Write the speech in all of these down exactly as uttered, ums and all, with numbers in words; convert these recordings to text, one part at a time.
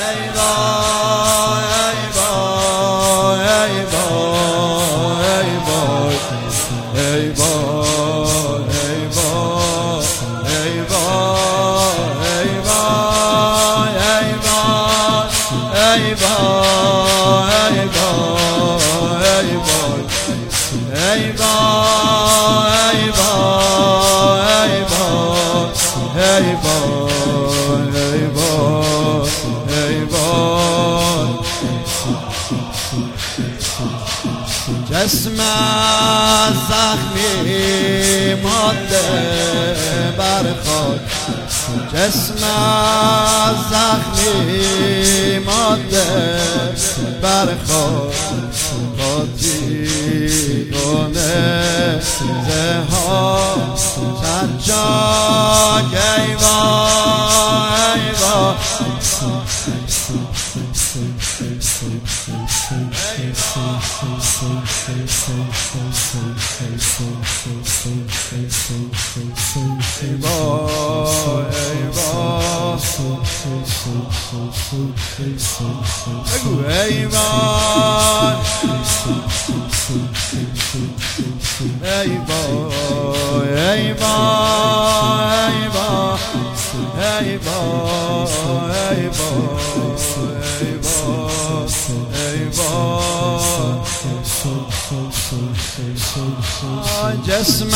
جسم زخمی مانده بر خاک، جسم زخمی مانده بر خاک، قاطیگانه زها سجاک ای وای ای وای جسم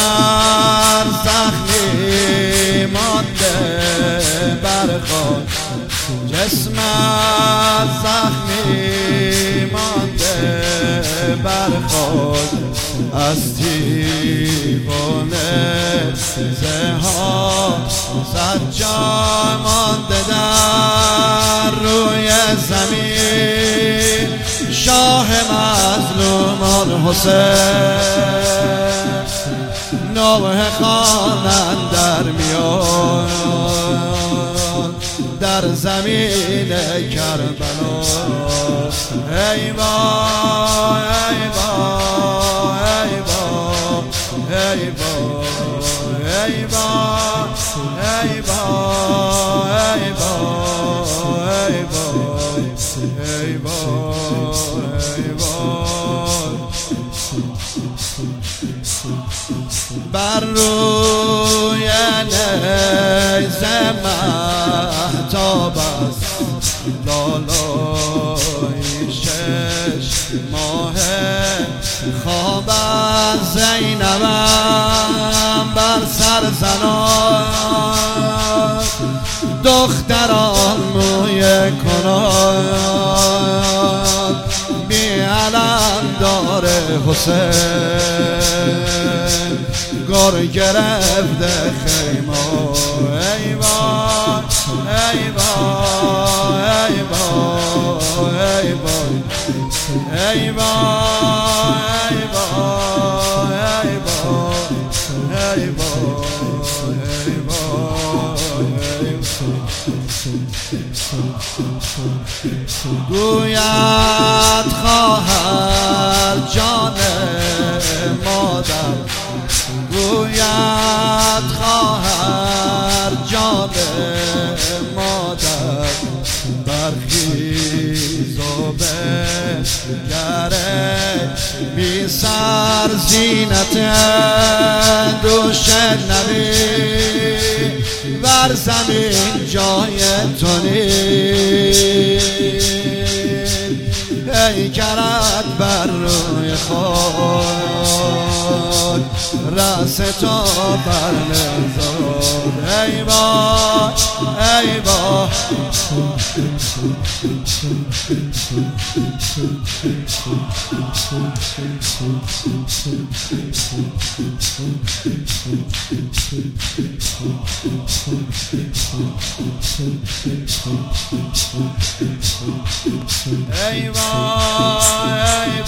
زخمی مانده بر خاک، جسم زخمی مانده بر خاک، از دیوانه زها سجاد مانده در روی زمین، شاه مظلومان حسین نوح خوانن در میان در زمین کربلا. ای وای ای وای ای وای ای وای ای وای ای وای ای بر روی نیز مهتاب است لالای شش ماه خواب از زینبم بر سر زنان، دختران موی کنان بی علم دار حسین گار گرفته خیمه. ای وای ای وای ای وای ای وای ای وای ای وای ای گوید خواهر جان مادر، گوید خواهر جان مادر، برخیز و بنگره بی سر زینت دوش نبی، بر زمین جای تو نیست، پیکرت بر روی خاک، رأس تو بر نزاد. ای وای ای وای ای وای ای